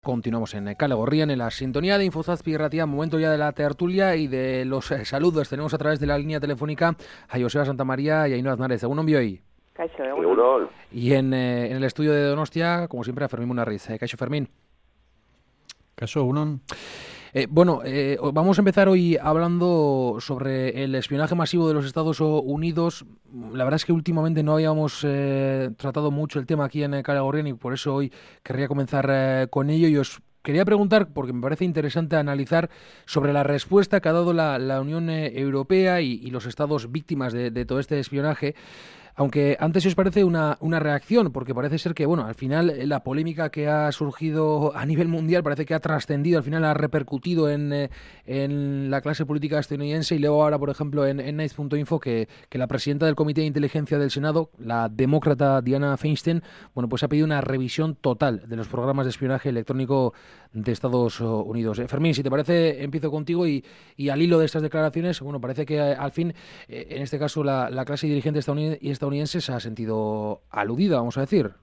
Continuamos en Kale Gorrian, en la sintonía de Infozazpi Ratia, momento ya de la tertulia y de los saludos. Tenemos a través de la línea telefónica a Joseba Santamaría y a Ainhoa Aznárez. ¿Según envío ahí? Kaixo, Y en el estudio de Donostia, como siempre, a Fermín Munarriz. Kaixo, Fermín. Kaixo, egunon. Vamos a empezar hoy hablando sobre el espionaje masivo de los Estados Unidos. La verdad es que últimamente no habíamos tratado mucho el tema aquí en Kale Gorrian y por eso hoy querría comenzar con ello y os quería preguntar, porque me parece interesante analizar sobre la respuesta que ha dado la Unión Europea y los estados víctimas de todo este espionaje. Aunque antes, si os parece, una reacción, porque parece ser que, bueno, al final la polémica que ha surgido a nivel mundial parece que ha trascendido, al final ha repercutido en la clase política estadounidense y luego ahora, por ejemplo, en Nice.info que la presidenta del Comité de Inteligencia del Senado, la demócrata Dianna Feinstein, bueno, pues ha pedido una revisión total de los programas de espionaje electrónico de Estados Unidos. Fermín, si te parece, empiezo contigo y al hilo de estas declaraciones, bueno, parece que al fin, en este caso, la clase dirigente estadounidense se ha sentido aludida, vamos a decir.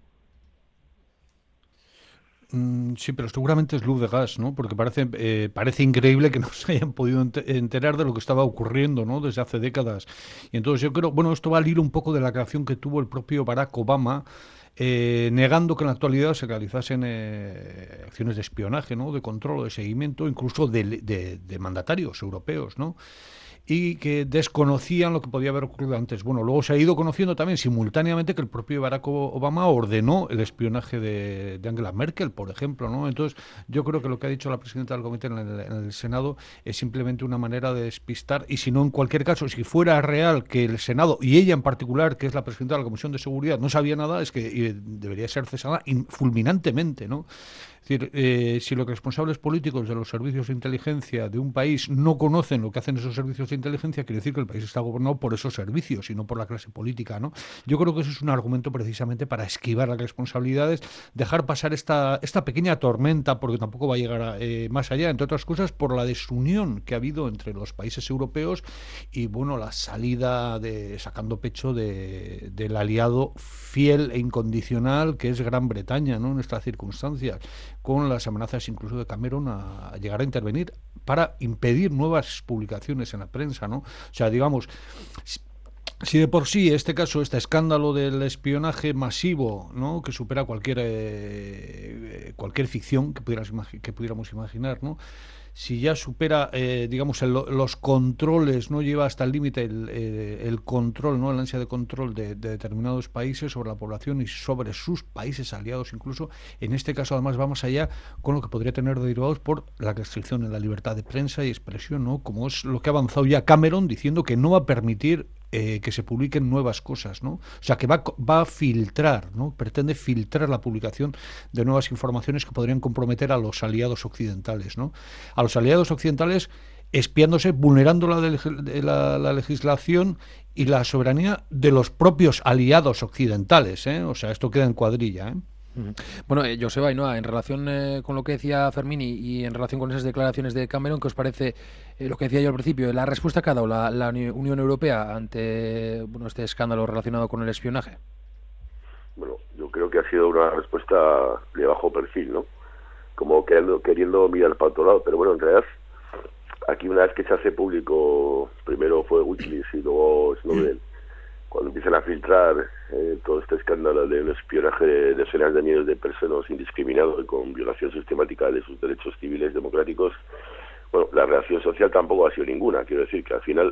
Sí, pero seguramente es luz de gas, ¿no? Porque parece increíble que no se hayan podido enterar de lo que estaba ocurriendo, ¿no? Desde hace décadas. Y entonces yo creo, bueno, esto va al hilo un poco de la reacción que tuvo el propio Barack Obama, negando que en la actualidad se realizasen acciones de espionaje, ¿no? De control o de seguimiento, incluso de mandatarios europeos, ¿no? Y que desconocían lo que podía haber ocurrido antes. Bueno, luego se ha ido conociendo también simultáneamente que el propio Barack Obama ordenó el espionaje de Angela Merkel, por ejemplo, ¿no? Entonces, yo creo que lo que ha dicho la presidenta del comité en el Senado es simplemente una manera de despistar, y si no, en cualquier caso, si fuera real que el Senado, y ella en particular, que es la presidenta de la Comisión de Seguridad, no sabía nada, es que debería ser cesada fulminantemente, ¿no? Es decir, si los responsables políticos de los servicios de inteligencia de un país no conocen lo que hacen esos servicios de inteligencia, quiere decir que el país está gobernado por esos servicios y no por la clase política, ¿no? Yo creo que eso es un argumento precisamente para esquivar las responsabilidades, dejar pasar esta pequeña tormenta, porque tampoco va a llegar más allá, entre otras cosas, por la desunión que ha habido entre los países europeos y, bueno, la salida sacando pecho del aliado fiel e incondicional que es Gran Bretaña, ¿no? En estas circunstancias, con las amenazas incluso de Cameron a llegar a intervenir para impedir nuevas publicaciones en la prensa, ¿no? O sea, digamos, si de por sí este escándalo del espionaje masivo, ¿no? Que supera cualquier ficción que pudiéramos imaginar, ¿no? Si ya supera, digamos, los controles, no lleva hasta el límite el control, ¿no? El ansia de control de determinados países sobre la población y sobre sus países aliados incluso, en este caso además va más allá con lo que podría tener derivados por la restricción en la libertad de prensa y expresión, ¿no? Como es lo que ha avanzado ya Cameron diciendo que no va a permitir que se publiquen nuevas cosas, ¿no? O sea, que va a filtrar, ¿no? Pretende filtrar la publicación de nuevas informaciones que podrían comprometer a los aliados occidentales, ¿no? A los aliados occidentales espiándose, vulnerando la legislación y la soberanía de los propios aliados occidentales, ¿eh? O sea, esto queda en cuadrilla, ¿eh? Bueno, Joseba, Ainhoa, en relación con lo que decía Fermín y en relación con esas declaraciones de Cameron, ¿qué os parece lo que decía yo al principio, la respuesta que ha dado la Unión Europea ante este escándalo relacionado con el espionaje? Bueno, yo creo que ha sido una respuesta de bajo perfil, ¿no? Como queriendo mirar para otro lado, pero bueno, en realidad aquí una vez que se hace público, primero fue Wikileaks y luego Snowden, cuando empiezan a filtrar todo este escándalo de un espionaje de decenas de miles de personas indiscriminado y con violación sistemática de sus derechos civiles democráticos, bueno, la reacción social tampoco ha sido ninguna. Quiero decir que al final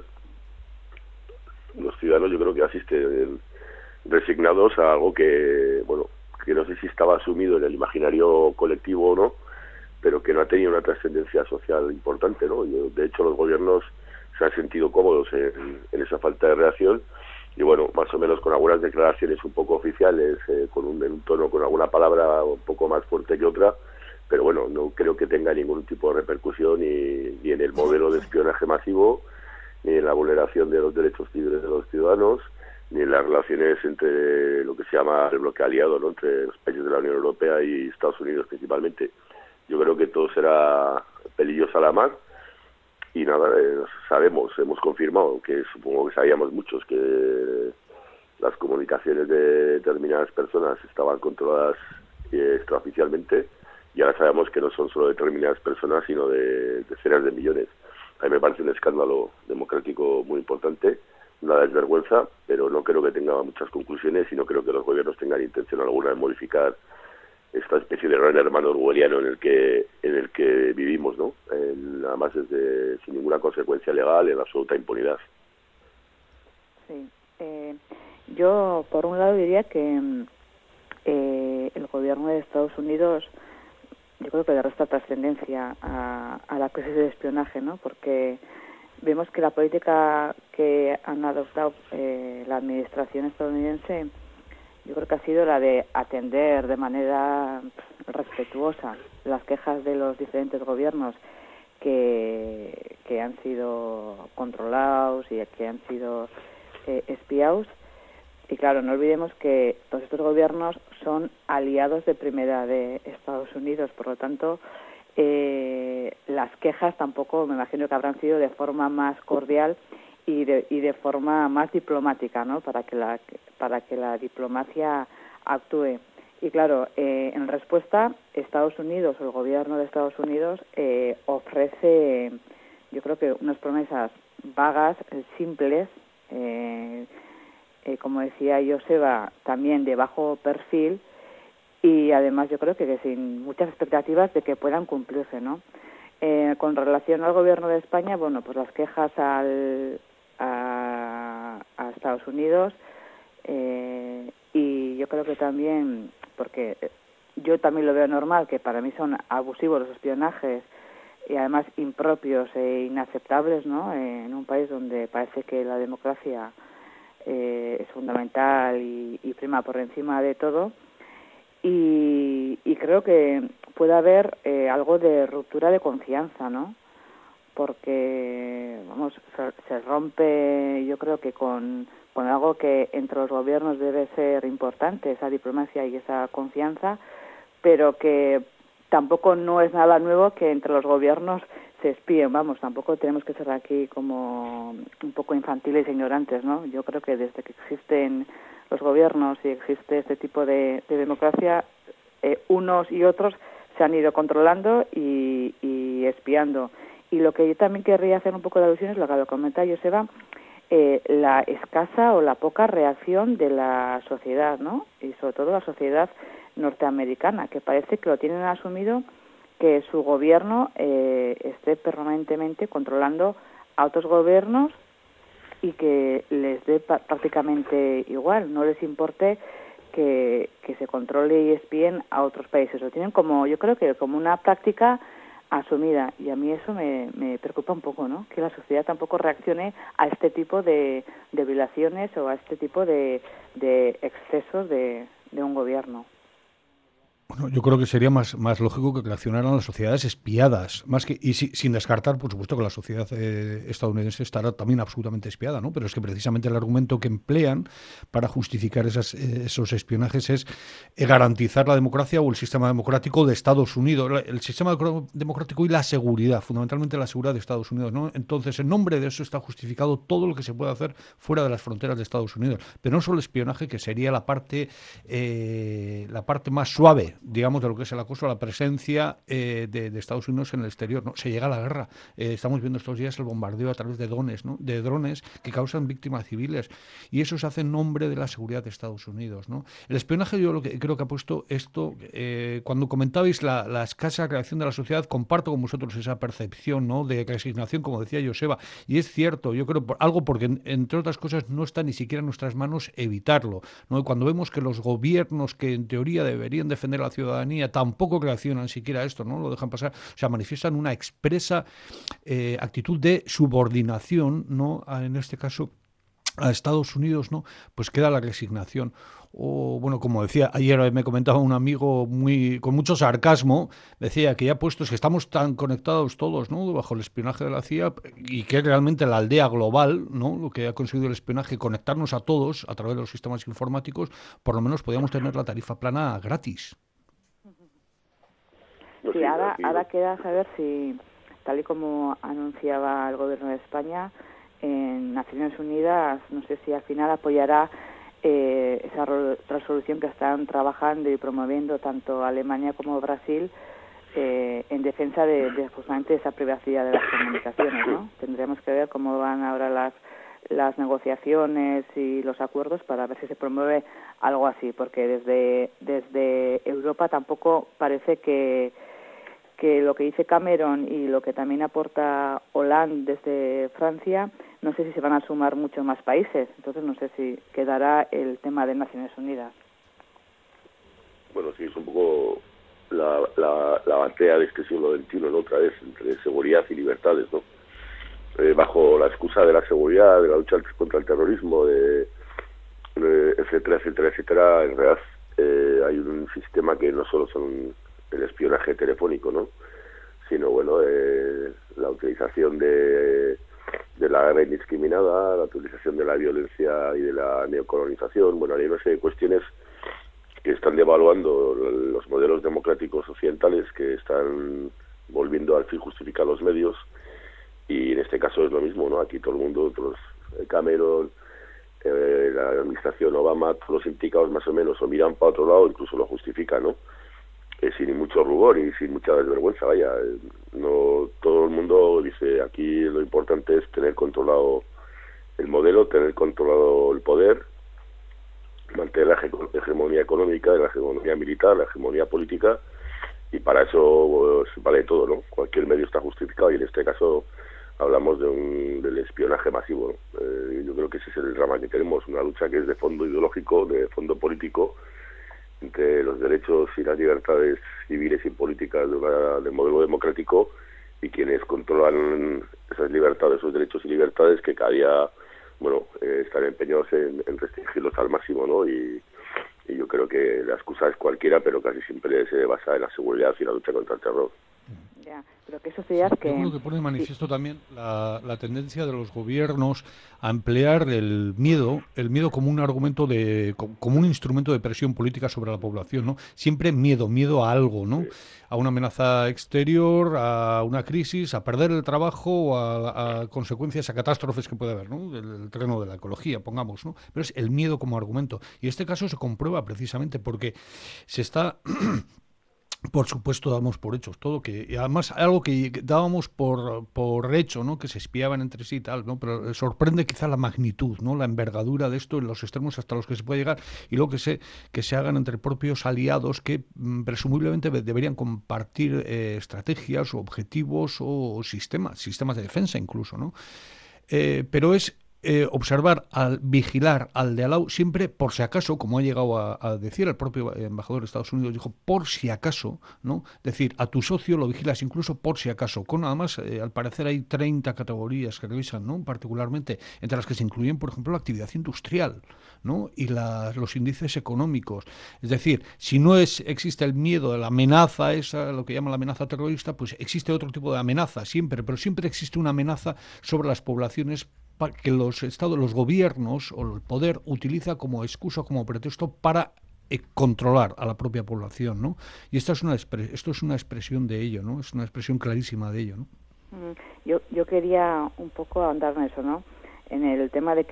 los ciudadanos yo creo que asisten resignados a algo que, bueno, que no sé si estaba asumido en el imaginario colectivo o no, pero que no ha tenido una trascendencia social importante, ¿no? De hecho, los gobiernos se han sentido cómodos en esa falta de reacción y, bueno, más o menos con algunas declaraciones un poco oficiales, en un tono, con alguna palabra un poco más fuerte que otra, pero bueno, no creo que tenga ningún tipo de repercusión ni en el modelo de espionaje masivo, ni en la vulneración de los derechos civiles de los ciudadanos, ni en las relaciones entre lo que se llama el bloque aliado, ¿no? Entre los países de la Unión Europea y Estados Unidos principalmente. Yo creo que todo será pelillos a la mar y nada, hemos confirmado, que supongo que sabíamos muchos, que las comunicaciones de determinadas personas estaban controladas extraoficialmente y ahora sabemos que no son solo determinadas personas, sino de decenas de millones. A mí me parece un escándalo democrático muy importante, una desvergüenza, pero no creo que tenga muchas conclusiones y no creo que los gobiernos tengan intención alguna de modificar esta especie de gran hermano orwelliano en el que vivimos, ¿no? Además sin ninguna consecuencia legal, en absoluta impunidad. Sí. Yo, por un lado, diría que el gobierno de Estados Unidos, yo creo que le resta trascendencia a la crisis de espionaje, ¿no? Porque vemos que la política que han adoptado la administración estadounidense, yo creo que ha sido la de atender de manera respetuosa las quejas de los diferentes gobiernos que han sido controlados y que han sido espiados. Y claro, no olvidemos que todos estos gobiernos son aliados de primera de Estados Unidos, por lo tanto, las quejas tampoco me imagino que habrán sido de forma más cordial y de forma más diplomática, ¿no? Para que la diplomacia actúe. Y claro, en respuesta, Estados Unidos o el gobierno de Estados Unidos ofrece, yo creo que unas promesas vagas, simples, como decía Joseba, también de bajo perfil, y además yo creo que sin muchas expectativas de que puedan cumplirse, ¿no? Con relación al gobierno de España, bueno, pues las quejas a Estados Unidos, y yo creo que también, porque yo también lo veo normal, que para mí son abusivos los espionajes y además impropios e inaceptables, ¿no? En un país donde parece que la democracia es fundamental y prima por encima de todo. Y creo que puede haber algo de ruptura de confianza, ¿no? Porque, vamos, se rompe, yo creo que con algo que entre los gobiernos debe ser importante, esa diplomacia y esa confianza, pero que tampoco no es nada nuevo que entre los gobiernos se espíen, vamos, tampoco tenemos que ser aquí como un poco infantiles e ignorantes, ¿no? Yo creo que desde que existen los gobiernos y existe este tipo de democracia, unos y otros se han ido controlando y espiando. Y lo que yo también querría hacer un poco de alusión es lo que lo comenta Joseba, la escasa o la poca reacción de la sociedad, ¿no? Y sobre todo la sociedad norteamericana, que parece que lo tienen asumido, que su gobierno esté permanentemente controlando a otros gobiernos y que les dé prácticamente igual, no les importe que se controle y espíen a otros países. Lo tienen como, yo creo que como una práctica asumida, y a mí eso me preocupa un poco, ¿no? Que la sociedad tampoco reaccione a este tipo de violaciones o a este tipo de excesos de un gobierno. Bueno, yo creo que sería más lógico que reaccionaran las sociedades espiadas, sin descartar, por supuesto, que la sociedad estadounidense estará también absolutamente espiada, ¿no? Pero es que precisamente el argumento que emplean para justificar esos espionajes es garantizar la democracia o el sistema democrático de Estados Unidos, el sistema democrático y la seguridad, fundamentalmente la seguridad de Estados Unidos, ¿no? Entonces, en nombre de eso está justificado todo lo que se puede hacer fuera de las fronteras de Estados Unidos, pero no solo el espionaje, que sería la parte más suave, digamos, de lo que es el acoso a la presencia de Estados Unidos en el exterior, ¿no? Se llega a la guerra. Estamos viendo estos días el bombardeo a través de drones, ¿no? De drones que causan víctimas civiles, y eso se hace en nombre de la seguridad de Estados Unidos, ¿no? El espionaje, yo creo que ha puesto esto, cuando comentabais la escasa reacción de la sociedad, comparto con vosotros esa percepción, ¿no? De resignación, como decía Joseba, y es cierto, yo creo, porque entre otras cosas no está ni siquiera en nuestras manos evitarlo, ¿no? Y cuando vemos que los gobiernos que en teoría deberían defender a la ciudadanía tampoco reaccionan siquiera a esto, ¿no? Lo dejan pasar, o sea, manifiestan una expresa actitud de subordinación, ¿no? En este caso a Estados Unidos, ¿no? Pues queda la resignación. O, bueno, como decía, ayer me comentaba un amigo con mucho sarcasmo, decía que ya puestos que estamos tan conectados todos, ¿no? Bajo el espionaje de la CIA, y que es realmente la aldea global, ¿no? Lo que ha conseguido el espionaje, conectarnos a todos a través de los sistemas informáticos, por lo menos podíamos tener la tarifa plana gratis. Sí, ahora queda saber si, tal y como anunciaba el gobierno de España, en Naciones Unidas, no sé si al final apoyará esa resolución que están trabajando y promoviendo tanto Alemania como Brasil en defensa de justamente esa privacidad de las comunicaciones, ¿no? Tendremos que ver cómo van ahora las negociaciones y los acuerdos para ver si se promueve algo así, porque desde Europa tampoco parece que lo que dice Cameron y lo que también aporta Hollande desde Francia, no sé si se van a sumar muchos más países, entonces no sé si quedará el tema de Naciones Unidas. Bueno, sí, es un poco la batalla de este siglo XXI, ¿no? Otra vez, entre seguridad y libertades, ¿no? Bajo la excusa de la seguridad, de la lucha contra el terrorismo, etcétera, etcétera, etcétera, en realidad hay un sistema que no solo son el espionaje telefónico, ¿no? Sino, bueno, la utilización de la guerra indiscriminada, la utilización de la violencia y de la neocolonización. Bueno, hay una serie de cuestiones que están devaluando los modelos democráticos occidentales, que están volviendo al fin justificar los medios, y en este caso es lo mismo, ¿no? Aquí todo el mundo, Cameron, la administración Obama, todos los implicados más o menos o miran para otro lado, incluso lo justifican, ¿no? Sin mucho rubor y sin mucha desvergüenza, vaya. No todo el mundo dice, aquí lo importante es tener controlado el modelo, tener controlado el poder, mantener la hegemonía económica, la hegemonía militar, la hegemonía política, y para eso pues, vale todo, ¿no? Cualquier medio está justificado, y en este caso hablamos del espionaje masivo, ¿no? Yo creo que ese es el drama que tenemos, una lucha que es de fondo ideológico, de fondo político, entre los derechos y las libertades civiles y políticas del modelo democrático y quienes controlan esas libertades, esos derechos y libertades que cada día, bueno, están empeñados en restringirlos al máximo, ¿no? Y yo creo que la excusa es cualquiera, pero casi siempre se basa en la seguridad y la lucha contra el terror. Ya, pero qué sociedad que... Yo creo que pone de manifiesto también la tendencia de los gobiernos a emplear el miedo como un argumento como un instrumento de presión política sobre la población, ¿no? Siempre miedo a algo, ¿no? A una amenaza exterior, a una crisis, a perder el trabajo o a consecuencias, a catástrofes que puede haber, ¿no? El terreno de la ecología, pongamos, ¿no? Pero es el miedo como argumento. Y este caso se comprueba precisamente porque se está... Por supuesto, damos por hechos todo, y además algo que dábamos por hecho, ¿no? Que se espiaban entre sí y tal, ¿no? Pero sorprende quizá la magnitud, ¿no? La envergadura de esto en los extremos hasta los que se puede llegar, y luego que se hagan entre propios aliados que presumiblemente deberían compartir estrategias o objetivos o sistemas de defensa incluso, ¿no? Pero es vigilar al de al lado siempre por si acaso, como ha llegado a decir el propio embajador de Estados Unidos, dijo por si acaso, ¿no? Es decir, a tu socio lo vigilas incluso por si acaso. Nada más, al parecer hay 30 categorías que revisan, ¿no? Particularmente, entre las que se incluyen, por ejemplo, la actividad industrial, ¿no? Y los índices económicos. Es decir, si no existe el miedo de la amenaza esa, lo que llaman la amenaza terrorista, pues existe otro tipo de amenaza siempre, pero siempre existe una amenaza sobre las poblaciones que los estados, los gobiernos o el poder utiliza como excusa, como pretexto para controlar a la propia población, ¿no? Y esto es una expresión de ello, ¿no? Es una expresión clarísima de ello, ¿no? Yo quería un poco ahondar en eso, ¿no? En el tema de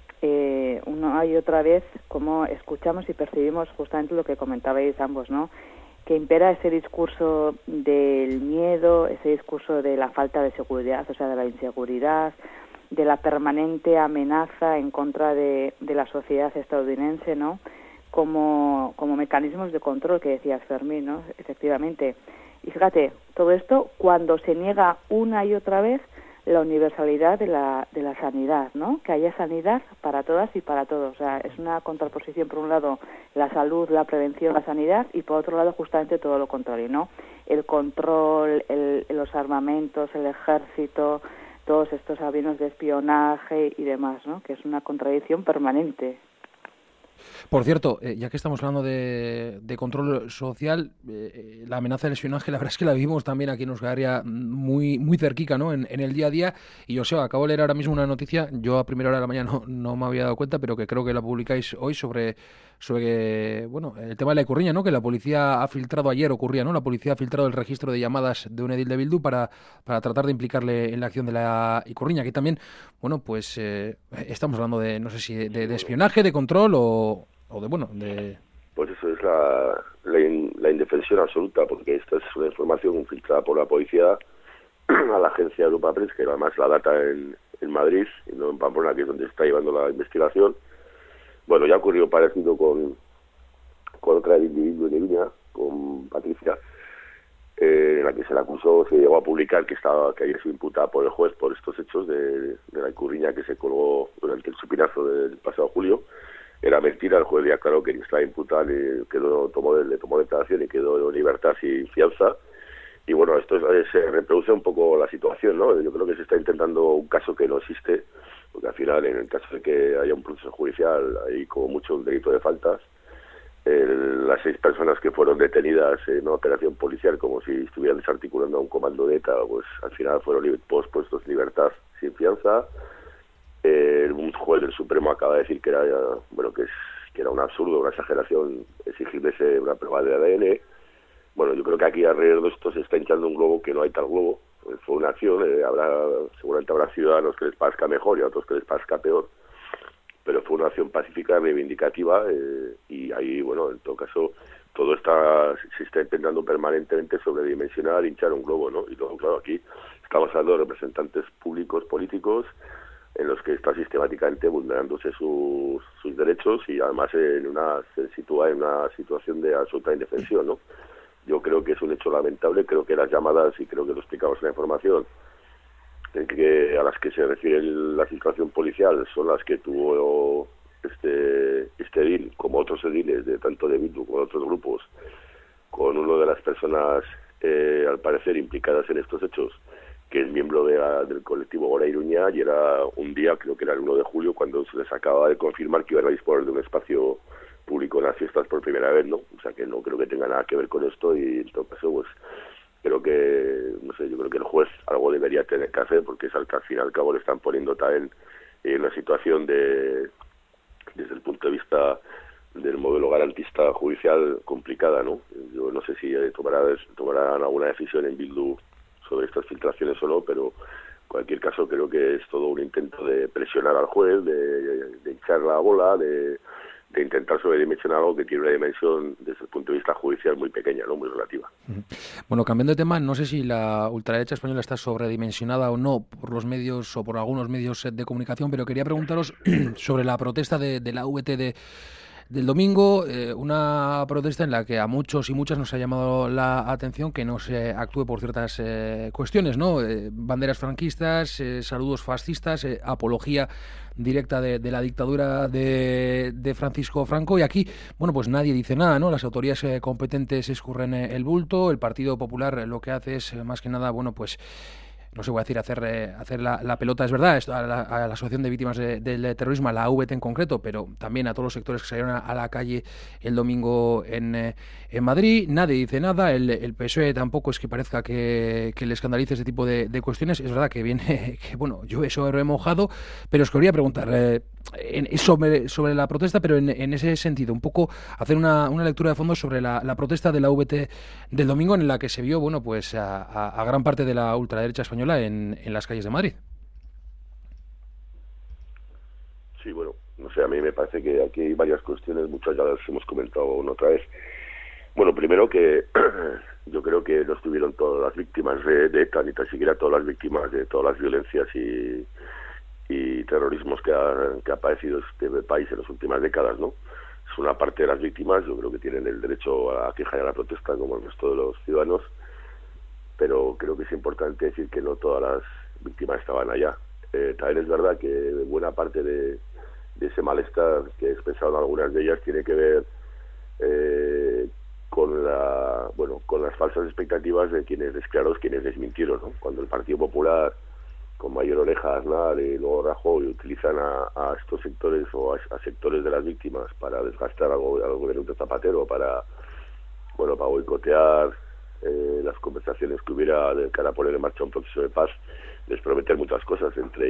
que una y otra vez como escuchamos y percibimos justamente lo que comentabais ambos, ¿no? Que impera ese discurso del miedo, ese discurso de la falta de seguridad, o sea, de la inseguridad, de la permanente amenaza en contra de la sociedad estadounidense, ¿no? Como mecanismos de control que decías, Fermín, ¿no? Efectivamente. Y fíjate, todo esto cuando se niega una y otra vez la universalidad de la sanidad, ¿no? Que haya sanidad para todas y para todos. O sea, es una contraposición, por un lado, la salud, la prevención, la sanidad, y por otro lado, justamente todo lo contrario, ¿no? El control, los armamentos, el ejército, todos estos aviones de espionaje y demás, ¿no? Que es una contradicción permanente. Por cierto, ya que estamos hablando de control social, la amenaza del espionaje, la verdad es que la vivimos también aquí en Euskal Herria muy, muy cerquica, ¿no? En el día a día. Y Joseba, acabo de leer ahora mismo una noticia, yo a primera hora de la mañana no me había dado cuenta, pero que creo que la publicáis hoy sobre bueno, el tema de la Ikurriña, ¿no? Que la policía ha filtrado, ayer ocurría, ¿no? La policía ha filtrado el registro de llamadas de un edil de Bildu para tratar de implicarle en la acción de la Ikurriña. Aquí también, bueno, pues estamos hablando de, no sé si de espionaje, de control o de, bueno, de... Pues eso es la indefensión absoluta, porque esta es una información filtrada por la policía a la agencia Europa Press, que además la data en Madrid y no en Pamplona, que es donde se está llevando la investigación. Bueno, ya ocurrió parecido con otra individuo en Iruña, con Patricia, en la que se le acusó, se llegó a publicar que había sido imputada por el juez por estos hechos de la ikurriña que se colgó durante el chupinazo del pasado julio. Era mentira, el juez ya aclaró que estaba imputada, le tomó declaración y quedó en libertad sin fianza. Y bueno, esto se reproduce un poco la situación, ¿no? Yo creo que se está intentando un caso que no existe, porque al final, en el caso de que haya un proceso judicial, hay como mucho un delito de faltas. Las 6 personas que fueron detenidas en una operación policial, como si estuvieran desarticulando a un comando de ETA, pues al final fueron puestos en libertad sin fianza. Un juez del Supremo acaba de decir que era un absurdo, una exageración exigirles una prueba de ADN. Bueno, yo creo que aquí alrededor de esto se está hinchando un globo que no hay tal globo. Fue una acción, seguramente habrá ciudadanos que les parezca mejor y a otros que les parezca peor, pero fue una acción pacífica, reivindicativa, y ahí, bueno, en todo caso, se está intentando permanentemente sobredimensionar, hinchar un globo, ¿no? Y luego, claro, aquí estamos hablando de representantes públicos, políticos, en los que está sistemáticamente vulnerándose sus derechos y además se sitúa en una situación de absoluta indefensión, ¿no? Yo creo que es un hecho lamentable, creo que las llamadas, y creo que lo explicamos en la información, a las que se refiere la situación policial son las que tuvo este edil, como otros ediles, tanto de Bildu como de otros grupos, con uno de las personas, al parecer, implicadas en estos hechos, que es miembro del colectivo Gora Iruña, y era un día, creo que era el 1 de julio, cuando se les acaba de confirmar que iban a disponer de un espacio público en las fiestas por primera vez, ¿no? O sea que no creo que tenga nada que ver con esto, y en todo caso, pues creo que, no sé, yo creo que el juez algo debería tener que hacer, porque es al fin y al cabo le están poniendo también en una situación desde el punto de vista del modelo garantista judicial complicada, ¿no? Yo no sé si tomarán alguna decisión en Bildu sobre estas filtraciones o no, pero en cualquier caso creo que es todo un intento de presionar al juez, de hinchar la bola, de intentar sobredimensionar algo que tiene una dimensión desde el punto de vista judicial muy pequeña, ¿no? Muy relativa. Bueno, cambiando de tema, no sé si la ultraderecha española está sobredimensionada o no por los medios o por algunos medios de comunicación, pero quería preguntaros sobre la protesta de la VT del domingo, una protesta en la que a muchos y muchas nos ha llamado la atención que no se actúe por ciertas cuestiones, ¿no? Banderas franquistas, saludos fascistas, apología directa de la dictadura de Francisco Franco, y aquí, bueno, pues nadie dice nada, ¿no? Las autoridades competentes escurren el bulto, el Partido Popular lo que hace es, más que nada, bueno, pues no sé, voy a decir, hacer la pelota, es verdad, a la Asociación de Víctimas del Terrorismo, a la AVT en concreto, pero también a todos los sectores que salieron a la calle el domingo en Madrid. Nadie dice nada, el PSOE tampoco es que parezca que le escandalice ese tipo de cuestiones. Es verdad que viene, que bueno, llueve sobre mojado, pero os quería preguntar sobre la protesta, pero en ese sentido, un poco hacer una lectura de fondo sobre la protesta de la VT del domingo, en la que se vio, bueno, pues a gran parte de la ultraderecha española en las calles de Madrid. Sí, bueno, no sé, a mí me parece que aquí hay varias cuestiones, muchas ya las hemos comentado una otra vez. Bueno, primero que yo creo que no estuvieron todas las víctimas de ETA, ni tan siquiera todas las víctimas de todas las violencias y terrorismos que ha padecido este país en las últimas décadas, ¿no? Es una parte de las víctimas, yo creo que tienen el derecho a quejar y a la protesta como el resto de los ciudadanos, pero creo que es importante decir que no todas las víctimas estaban allá. También es verdad que buena parte de ese malestar que he expresado en algunas de ellas tiene que ver con las falsas expectativas de quienes desmintieron, ¿no? Cuando el Partido Popular, con Mayor Oreja, Aznar y luego Rajoy, utilizan a estos sectores o a sectores de las víctimas para desgastar al gobierno de Zapatero, para boicotear las conversaciones que hubiera de cara a poner en marcha un proceso de paz, les prometen muchas cosas, entre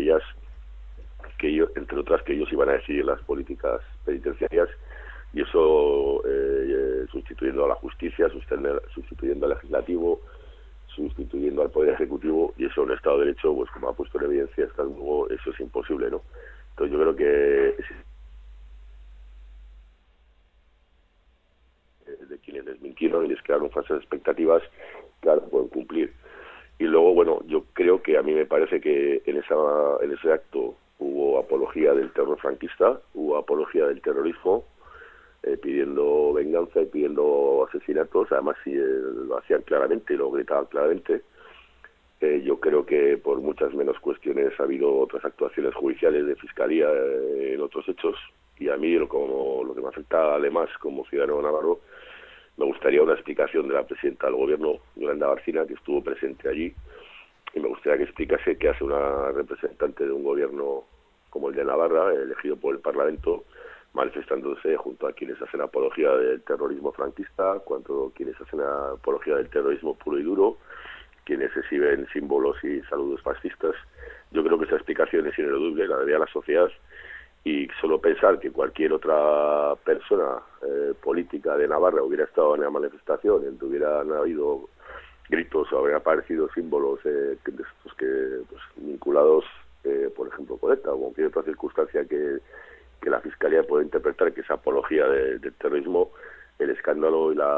otras que ellos iban a decidir las políticas penitenciarias, y eso sustituyendo a la justicia, sustituyendo al legislativo, sustituyendo al Poder Ejecutivo, y eso en un Estado de Derecho, pues como ha puesto en evidencia, eso es imposible, ¿no? Entonces yo creo que de quienes desmintieron y crearon falsas expectativas que ahora pueden cumplir. Y luego, bueno, yo creo que a mí me parece que en ese acto hubo apología del terror franquista, hubo apología del terrorismo, pidiendo venganza y pidiendo asesinatos. Además, si lo hacían claramente y lo gritaban claramente. Yo creo que por muchas menos cuestiones ha habido otras actuaciones judiciales de fiscalía en otros hechos, y a mí lo que me afecta además como ciudadano navarro, me gustaría una explicación de la presidenta del gobierno, Yolanda Bárcena, que estuvo presente allí, y me gustaría que explicase qué hace una representante de un gobierno como el de Navarra, elegido por el Parlamento, manifestándose junto a quienes hacen apología del terrorismo franquista, cuando quienes hacen apología del terrorismo puro y duro, quienes exhiben símbolos y saludos fascistas. Yo creo que esa explicación es ineludible, la daría a la sociedad, y solo pensar que cualquier otra persona política de Navarra hubiera estado en la manifestación, en que hubieran habido gritos o hubieran aparecido símbolos de estos que pues, vinculados, por ejemplo, con ETA o cualquier otra circunstancia que la Fiscalía puede interpretar que es apología del terrorismo, el escándalo y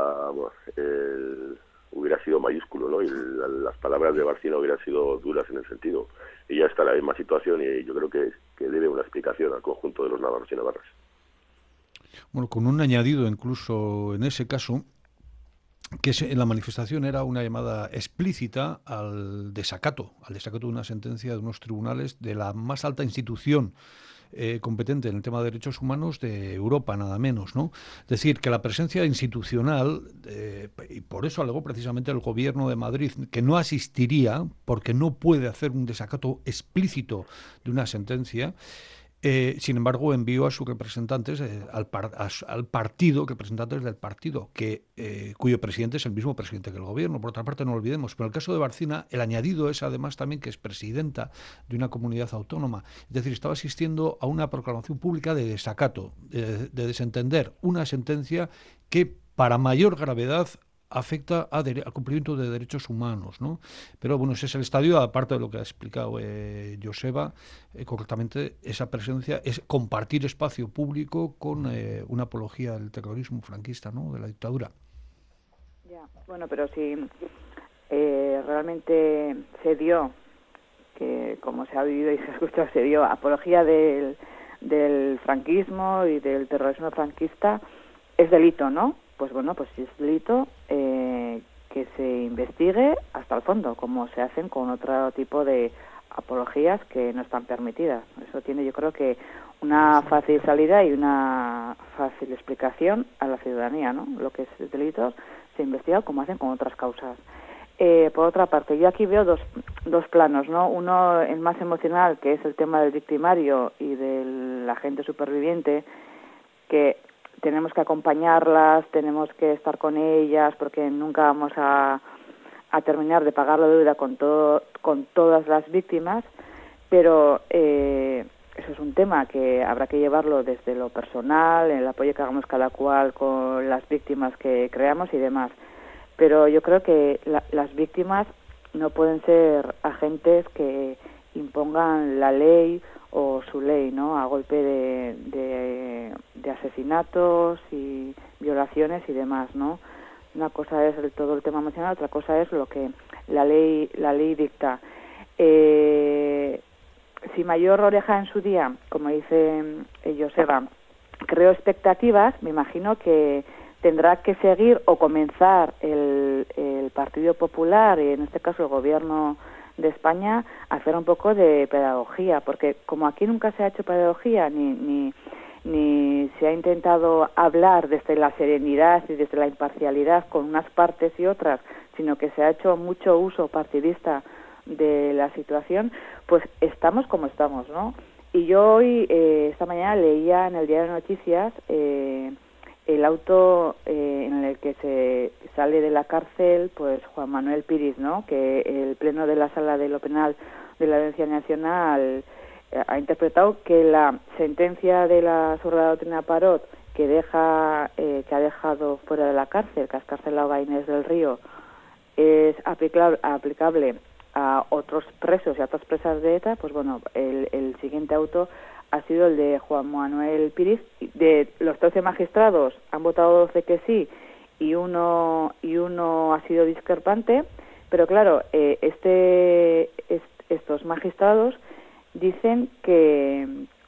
hubiera sido mayúsculo, ¿no? Y las palabras de Bárcena hubieran sido duras en el sentido. Ella está en la misma situación y yo creo que debe una explicación al conjunto de los navarros y navarras. Bueno, con un añadido incluso en ese caso, que en la manifestación era una llamada explícita al desacato de una sentencia de unos tribunales de la más alta institución competente en el tema de derechos humanos de Europa, nada menos, ¿no? Es decir, que la presencia institucional, y por eso alegó precisamente el gobierno de Madrid, que no asistiría, porque no puede hacer un desacato explícito de una sentencia. Sin embargo, envió a sus representantes al partido, representantes del partido, cuyo presidente es el mismo presidente que el gobierno. Por otra parte, no olvidemos, pero en el caso de Bárcena, el añadido es además también que es presidenta de una comunidad autónoma. Es decir, estaba asistiendo a una proclamación pública de desacato, de desentender una sentencia que, para mayor gravedad, afecta al cumplimiento de derechos humanos, ¿no? Pero bueno, ese es el estadio, aparte de lo que ha explicado Joseba, correctamente, esa presencia es compartir espacio público con una apología del terrorismo franquista, ¿no? De la dictadura. Ya, bueno, pero si realmente se dio, que como se ha vivido y se ha escuchado, se dio apología del franquismo y del terrorismo franquista, es delito, ¿no? Pues bueno, pues si es delito, que se investigue hasta el fondo, como se hacen con otro tipo de apologías que no están permitidas. Eso tiene, yo creo que, una fácil salida y una fácil explicación a la ciudadanía, ¿no? Lo que es delito se investiga como hacen con otras causas. Por otra parte, yo aquí veo dos planos, ¿no? Uno, el más emocional, que es el tema del victimario y de la gente superviviente, que tenemos que acompañarlas, tenemos que estar con ellas, porque nunca vamos a terminar de pagar la deuda con todas las víctimas, pero eso es un tema que habrá que llevarlo desde lo personal, el apoyo que hagamos cada cual con las víctimas que creamos y demás. Pero yo creo que las víctimas no pueden ser agentes que impongan la ley o su ley, ¿no? A golpe de asesinatos y violaciones y demás, ¿no? Una cosa es todo el tema emocional, otra cosa es lo que la ley dicta. Si Mayor Oreja en su día, como dice Joseba, creó expectativas, me imagino que tendrá que seguir o comenzar el Partido Popular, y en este caso el Gobierno de España, a hacer un poco de pedagogía, porque como aquí nunca se ha hecho pedagogía ni se ha intentado hablar desde la serenidad y desde la imparcialidad con unas partes y otras, sino que se ha hecho mucho uso partidista de la situación, pues estamos como estamos, ¿no? Y yo hoy, esta mañana, leía en el Diario de Noticias el auto en el que se sale de la cárcel, pues Juan Manuel Piris, ¿no? Que el Pleno de la Sala de lo Penal de la Audiencia Nacional ha interpretado que la sentencia de la Subordinada Doctrina Parot, que ha dejado fuera de la cárcel, que ha excarcelado a Inés del Río, es aplicable a otros presos y a otras presas de ETA. Pues bueno, el siguiente auto ha sido el de Juan Manuel Piris. De los 13 magistrados han votado 12 que sí y uno ha sido discrepante, pero claro, estos magistrados dicen que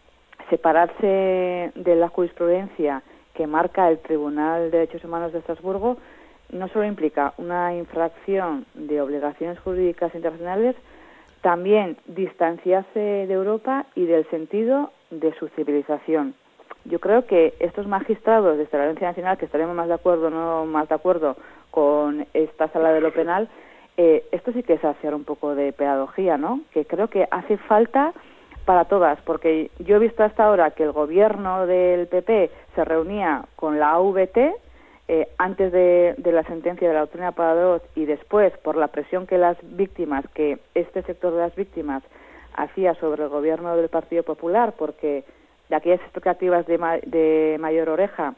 separarse de la jurisprudencia que marca el Tribunal de Derechos Humanos de Estrasburgo no solo implica una infracción de obligaciones jurídicas internacionales, también distanciarse de Europa y del sentido de su civilización. Yo creo que estos magistrados de la Audiencia Nacional, que estaremos más de acuerdo o no más de acuerdo con esta sala de lo penal, esto sí que es hacer un poco de pedagogía, ¿no? Que creo que hace falta para todas, porque yo he visto hasta ahora que el gobierno del PP se reunía con la AVT antes de la sentencia de la doctrina Paradot y después por la presión que este sector de las víctimas hacía sobre el gobierno del Partido Popular, porque de aquellas expectativas de mayor oreja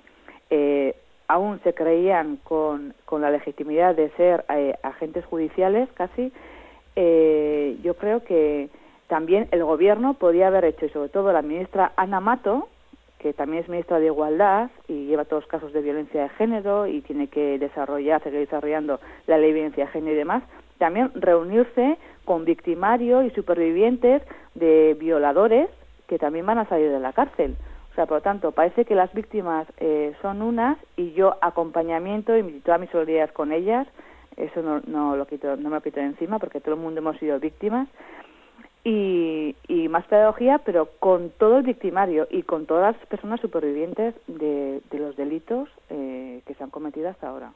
aún se creían con la legitimidad de ser agentes judiciales casi. Yo creo que también el gobierno podía haber hecho, y sobre todo la ministra Ana Mato, que también es ministra de Igualdad y lleva todos los casos de violencia de género y tiene que seguir desarrollando la ley de violencia de género y demás, también reunirse con victimarios y supervivientes de violadores que también van a salir de la cárcel. O sea, por lo tanto, parece que las víctimas son unas y yo acompañamiento y toda mi solidaridad con ellas, eso no me lo quito de encima porque todo el mundo hemos sido víctimas. Y más pedagogía, pero con todo el victimario y con todas las personas supervivientes de los delitos que se han cometido hasta ahora.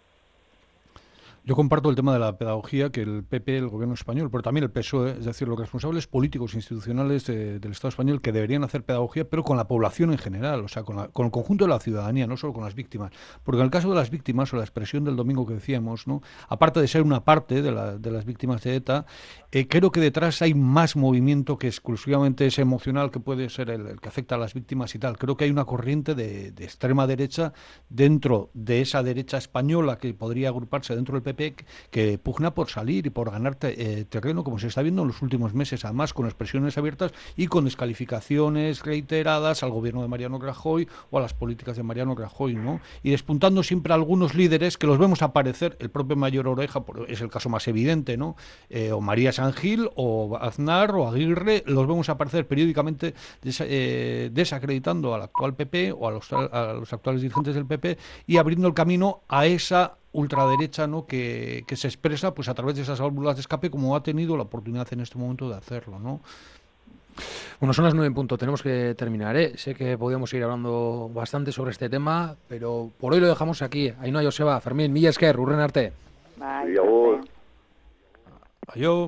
Yo comparto el tema de la pedagogía que el PP, el gobierno español, pero también el PSOE, es decir, los responsables políticos e institucionales del Estado español que deberían hacer pedagogía, pero con la población en general, o sea, con el conjunto de la ciudadanía, no solo con las víctimas. Porque en el caso de las víctimas, o la expresión del domingo que decíamos, ¿no? Aparte de ser una parte de las víctimas de ETA, creo que detrás hay más movimiento que exclusivamente ese emocional que puede ser el que afecta a las víctimas y tal. Creo que hay una corriente de extrema derecha dentro de esa derecha española que podría agruparse dentro del PP, que pugna por salir y por ganar terreno, como se está viendo en los últimos meses, además con expresiones abiertas y con descalificaciones reiteradas al gobierno de Mariano Rajoy o a las políticas de Mariano Rajoy, ¿no? Y despuntando siempre a algunos líderes que los vemos aparecer, el propio Mayor Oreja es el caso más evidente, ¿no? O María San Gil, o Aznar, o Aguirre, los vemos aparecer periódicamente desacreditando al actual PP o a los actuales dirigentes del PP y abriendo el camino a esa ultraderecha, ¿no? que se expresa pues a través de esas válvulas de escape, como ha tenido la oportunidad en este momento de hacerlo, ¿no? Bueno, son las 9 en punto, tenemos que terminar, ¿eh? Sé que podíamos ir hablando bastante sobre este tema, pero por hoy lo dejamos aquí. Ainhoa Joseba, Fermín, mila esker, urren arte. Bye. Adiós.